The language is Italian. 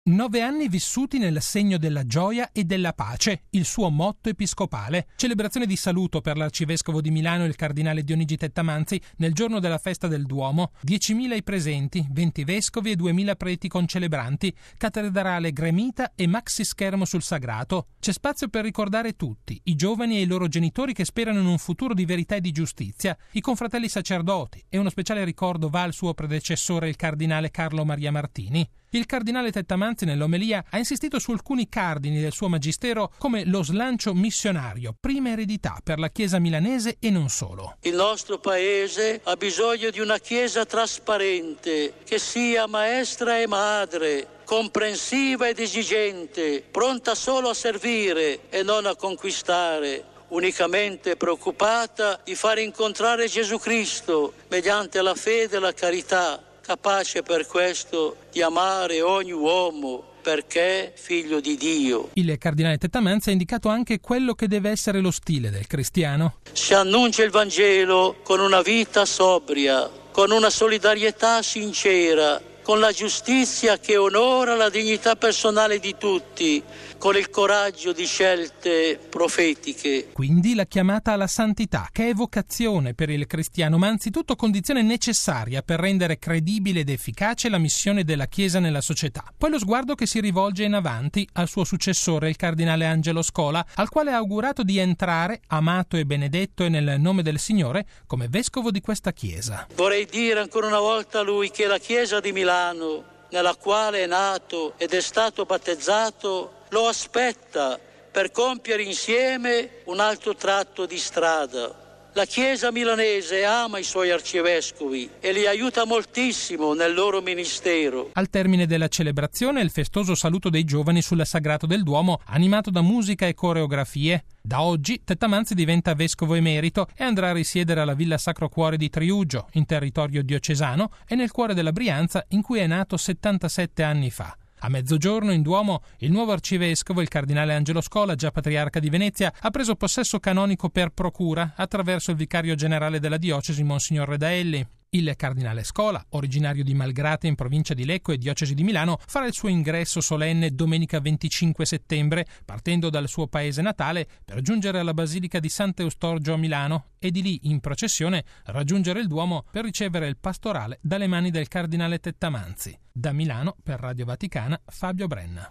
9 anni vissuti nel segno della gioia e della pace, il suo motto episcopale. Celebrazione di saluto per l'arcivescovo di Milano, il cardinale Dionigi Tettamanzi, nel giorno della festa del Duomo. 10.000 i presenti, 20 vescovi e 2.000 preti concelebranti, cattedrale gremita e maxi schermo sul sagrato. C'è spazio per ricordare tutti, i giovani e i loro genitori che sperano in un futuro di verità e di giustizia, i confratelli sacerdoti, e uno speciale ricordo va al suo predecessore, il cardinale Carlo Maria Martini. Il cardinale Tettamanzi nell'omelia ha insistito su alcuni cardini del suo magistero come lo slancio missionario, prima eredità per la Chiesa milanese e non solo. Il nostro paese ha bisogno di una Chiesa trasparente, che sia maestra e madre, comprensiva ed esigente, pronta solo a servire e non a conquistare, unicamente preoccupata di far incontrare Gesù Cristo mediante la fede e la carità, capace per questo di amare ogni uomo perché figlio di Dio. Il cardinale Tettamanzi ha indicato anche quello che deve essere lo stile del cristiano. Si annuncia il Vangelo con una vita sobria, con una solidarietà sincera, con la giustizia che onora la dignità personale di tutti, con il coraggio di scelte profetiche. Quindi la chiamata alla santità, che è vocazione per il cristiano, ma anzitutto condizione necessaria per rendere credibile ed efficace la missione della Chiesa nella società. Poi lo sguardo che si rivolge in avanti al suo successore, il cardinale Angelo Scola, al quale ha augurato di entrare, amato e benedetto e nel nome del Signore, come vescovo di questa Chiesa. Vorrei dire ancora una volta a lui che la Chiesa di Milano, nella quale è nato ed è stato battezzato, lo aspetta per compiere insieme un altro tratto di strada. La Chiesa milanese ama i suoi arcivescovi e li aiuta moltissimo nel loro ministero. Al termine della celebrazione, il festoso saluto dei giovani sul sagrato del Duomo, animato da musica e coreografie. Da oggi Tettamanzi diventa vescovo emerito e andrà a risiedere alla Villa Sacro Cuore di Triuggio, in territorio diocesano e nel cuore della Brianza, in cui è nato 77 anni fa. A mezzogiorno in Duomo il nuovo arcivescovo, il cardinale Angelo Scola, già patriarca di Venezia, ha preso possesso canonico per procura attraverso il vicario generale della diocesi, Monsignor Redaelli. Il cardinale Scola, originario di Malgrate in provincia di Lecco e diocesi di Milano, farà il suo ingresso solenne domenica 25 settembre, partendo dal suo paese natale per giungere alla Basilica di Sant'Eustorgio a Milano e di lì in processione raggiungere il Duomo per ricevere il pastorale dalle mani del cardinale Tettamanzi. Da Milano, per Radio Vaticana, Fabio Brenna.